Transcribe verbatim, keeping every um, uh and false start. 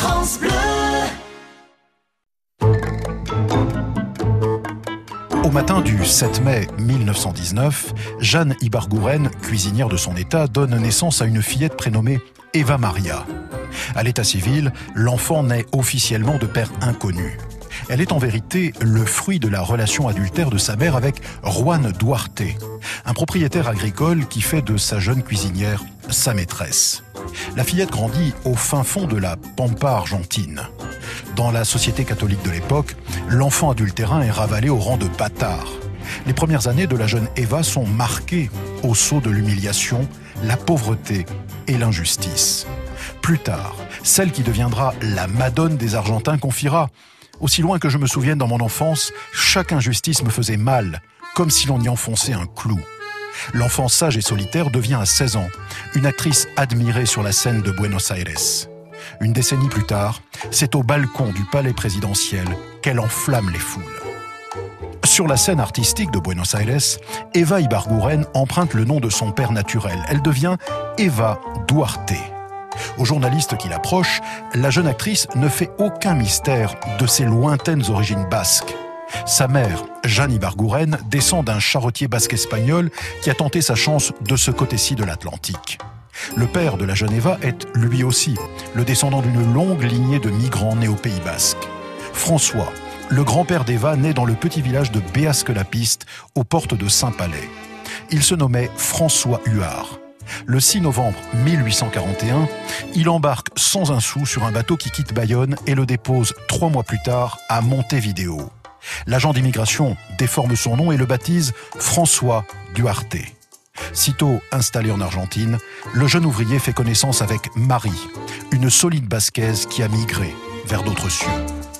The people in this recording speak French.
France Bleu. Au matin du sept mai mille neuf cent dix-neuf, Jeanne Ibargouren, cuisinière de son état, donne naissance à une fillette prénommée Eva Maria. À l'état civil, l'enfant naît officiellement de père inconnu. Elle est en vérité le fruit de la relation adultère de sa mère avec Juan Duarte, un propriétaire agricole qui fait de sa jeune cuisinière sa maîtresse. La fillette grandit au fin fond de la Pampa argentine. Dans la société catholique de l'époque, l'enfant adultérin est ravalé au rang de bâtard. Les premières années de la jeune Eva sont marquées au sceau de l'humiliation, la pauvreté et l'injustice. Plus tard, celle qui deviendra la Madone des Argentins confiera « Aussi loin que je me souvienne dans mon enfance, chaque injustice me faisait mal, comme si l'on y enfonçait un clou. » L'enfant sage et solitaire devient à seize ans une actrice admirée sur la scène de Buenos Aires. Une décennie plus tard, c'est au balcon du palais présidentiel qu'elle enflamme les foules. Sur la scène artistique de Buenos Aires, Eva Ibargouren emprunte le nom de son père naturel. Elle devient Eva Duarte. Aux journalistes qui l'approchent, la jeune actrice ne fait aucun mystère de ses lointaines origines basques. Sa mère, Jeanne Ibargouren, descend d'un charretier basque espagnol qui a tenté sa chance de ce côté-ci de l'Atlantique. Le père de la jeune Eva est, lui aussi, le descendant d'une longue lignée de migrants nés au Pays basque. François, le grand-père d'Eva, naît dans le petit village de Béasque-la-Piste, aux portes de Saint-Palais. Il se nommait François Huard. Le six novembre mille huit cent quarante et un, il embarque sans un sou sur un bateau qui quitte Bayonne et le dépose trois mois plus tard à Montevideo. L'agent d'immigration déforme son nom et le baptise François Duarte. Sitôt installé en Argentine, le jeune ouvrier fait connaissance avec Marie, une solide basquaise qui a migré vers d'autres cieux.